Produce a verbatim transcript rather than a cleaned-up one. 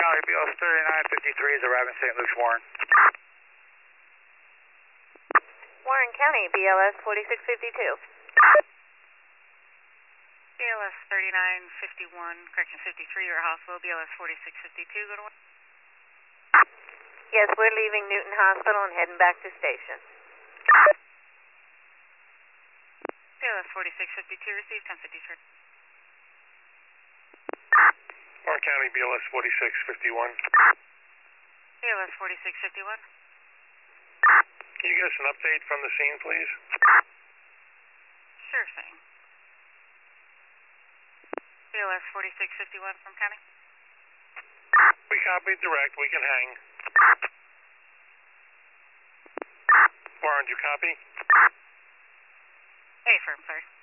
County, B L S thirty-nine fifty-three is arriving Saint Luke's, Warren. Warren County, B L S forty-six fifty-two. B L S thirty-nine fifty-one, correction fifty-three, you're at hospital, B L S forty-six fifty-two, go to one. Yes, we're leaving Newton Hospital and heading back to station. B L S forty-six fifty-two, received ten fifty-three. Warren County, B L S forty-six fifty-one. B L S forty-six fifty-one. Can you get us an update from the scene, please? Sure thing. B L S forty-six fifty-one from County. We copy direct. We can hang. Warren, do you copy? Affirm, sorry.